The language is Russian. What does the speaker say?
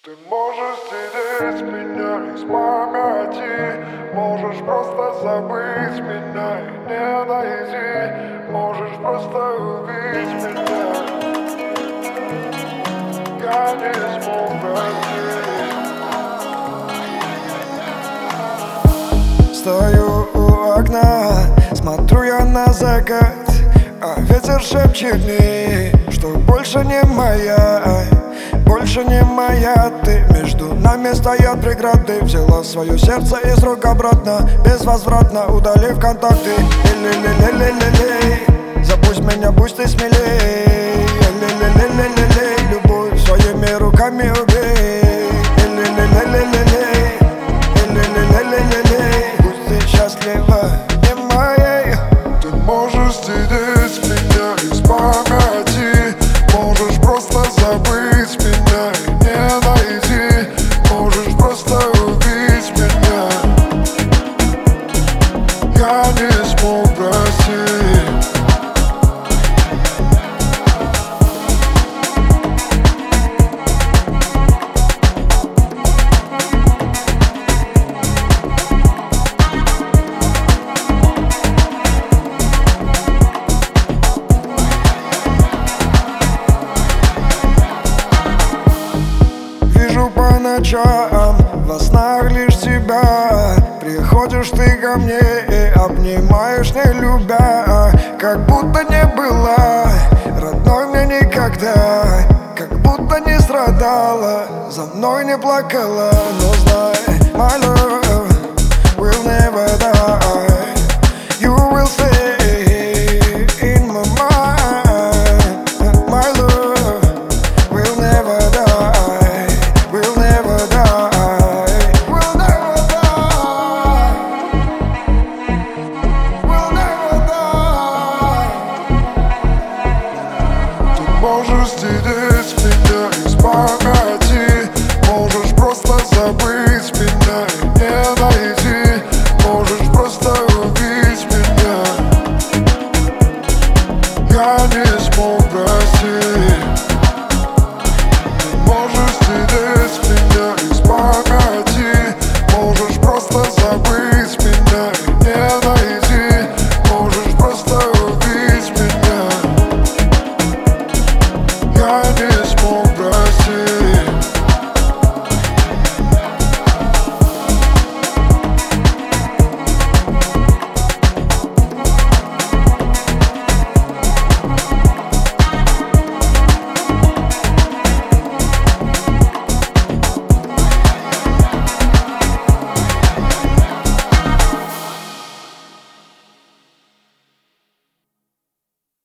Ты можешь стереть меня из памяти, можешь просто забыть меня и не найти, можешь просто убить меня. Я не смог простить. Стою у окна, смотрю я на закат, а ветер шепчет мне, что больше не моя. Больше не моя ты. Между нами стоят преграды. Взяла свое сердце из рук обратно, безвозвратно удалив контакты. Ле-ле-ле-ле-ле-ле, забудь меня, будь ты смелей. Ле-ле-ле-ле-ле-ле, любовь своими руками убей. Ле-ле-ле-ле-ле-ле, ле-ле-ле-ле-ле, будь ты счастлива, не моей. Ты можешь стереть меня из памяти, можешь просто забыть меня и не найти, можешь просто убить меня. Я не смог простить. Вижу по ночам, во снах лишь тебя. Приходишь ты ко мне и обнимаешь, не любя, как будто не была родной мне никогда. Как будто не страдала, за мной не плакала. Но знай, my love will never die. You will stay in my mind. My love will never die. We'll never die. We'll never die. We'll never die. Ты можешь стереть меня из памяти,